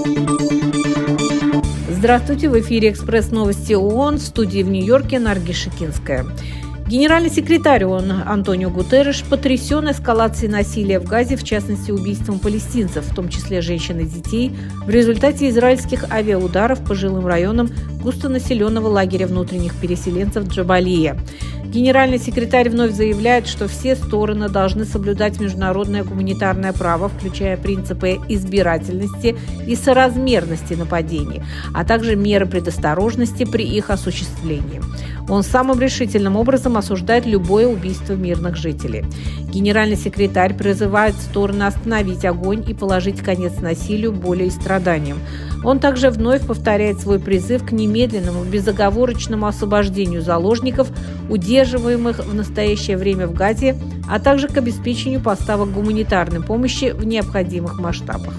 Здравствуйте, в эфире «Экспресс-новости ООН», в студии в Нью-Йорке Наргиз Шикинская. Генеральный секретарь ООН Антонио Гутерреш потрясен эскалацией насилия в Газе, в частности убийством палестинцев, в том числе женщин и детей, в результате израильских авиаударов по жилым районам густонаселенного лагеря внутренних переселенцев Джабалия. Генеральный секретарь вновь заявляет, что все стороны должны соблюдать международное гуманитарное право, включая принципы избирательности и соразмерности нападений, а также меры предосторожности при их осуществлении. Он самым решительным образом осуждает любое убийство мирных жителей. Генеральный секретарь призывает стороны остановить огонь и положить конец насилию, боли и страданиям. Он также вновь повторяет свой призыв к немедленному, безоговорочному освобождению заложников, удерживаемых в настоящее время в Газе, а также к обеспечению поставок гуманитарной помощи в необходимых масштабах.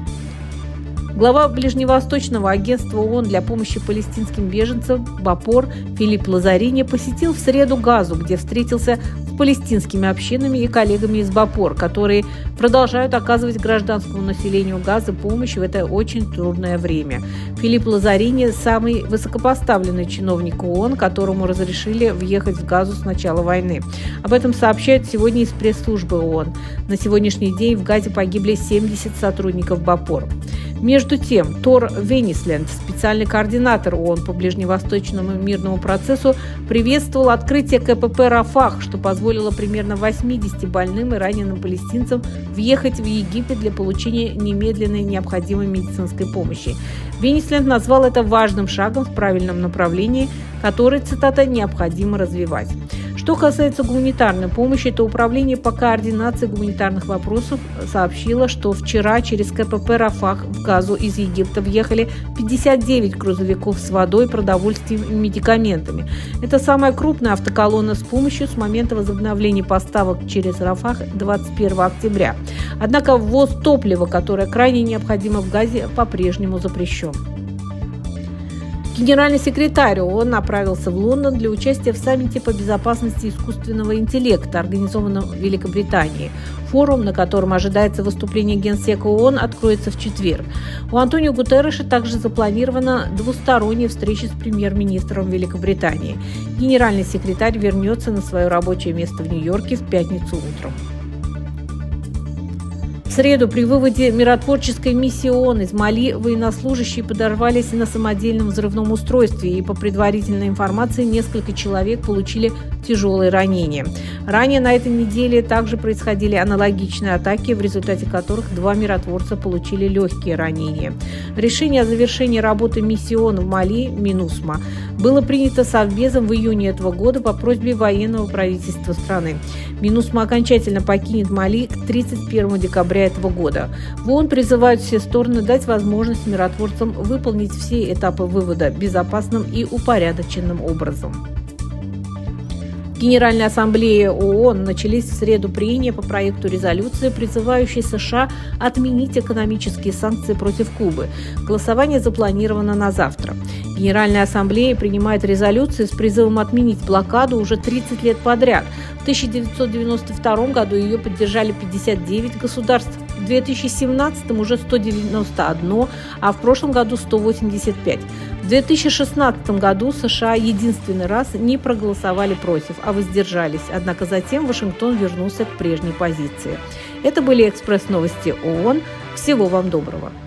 Глава Ближневосточного агентства ООН для помощи палестинским беженцам БАПОР Филипп Лазарини посетил в среду Газу, где встретился с палестинскими общинами и коллегами из БАПОР, которые продолжают оказывать гражданскому населению Газа помощь в это очень трудное время. Филипп Лазарини – самый высокопоставленный чиновник ООН, которому разрешили въехать в Газу с начала войны. Об этом сообщают сегодня из пресс-службы ООН. На сегодняшний день в Газе погибли 70 сотрудников БАПОР. Между тем, Тор Венисленд, специальный координатор ООН по ближневосточному мирному процессу, приветствовал открытие КПП «Рафах», что позволило примерно 80 больным и раненым палестинцам въехать в Египет для получения немедленной необходимой медицинской помощи. Венисленд назвал это важным шагом в правильном направлении, который, цитата, «необходимо развивать». Что касается гуманитарной помощи, то Управление по координации гуманитарных вопросов сообщило, что вчера через КПП «Рафах» в Газу из Египта въехали 59 грузовиков с водой, продовольствием и медикаментами. Это самая крупная автоколонна с помощью с момента возобновления поставок через Рафах 21 октября. Однако ввоз топлива, которое крайне необходимо в Газе, по-прежнему запрещен. Генеральный секретарь ООН направился в Лондон для участия в саммите по безопасности искусственного интеллекта, организованном в Великобритании. Форум, на котором ожидается выступление генсека ООН, откроется в четверг. У Антонио Гутерреша также запланирована двусторонняя встреча с премьер-министром Великобритании. Генеральный секретарь вернется на свое рабочее место в Нью-Йорке в пятницу утром. В среду при выводе миротворческой миссии ООН из Мали военнослужащие подорвались на самодельном взрывном устройстве, и по предварительной информации несколько человек получили тяжелые ранения. Ранее на этой неделе также происходили аналогичные атаки, в результате которых 2 миротворца получили легкие ранения. Решение о завершении работы миссии ООН в Мали МИНУСМА было принято Совбезом в июне этого года по просьбе военного правительства страны. МИНУСМА окончательно покинет Мали к 31 декабря этого года. В ООН призывают все стороны дать возможность миротворцам выполнить все этапы вывода безопасным и упорядоченным образом. В Генеральной ассамблее ООН начались в среду прения по проекту резолюции, призывающей США отменить экономические санкции против Кубы. Голосование запланировано на завтра. Генеральная ассамблея принимает резолюции с призывом отменить блокаду уже 30 лет подряд. В 1992 году ее поддержали 59 государств, в 2017 уже 191, а в прошлом году 185. В 2016 году США единственный раз не проголосовали против, а воздержались, однако затем Вашингтон вернулся к прежней позиции. Это были экспресс-новости ООН. Всего вам доброго.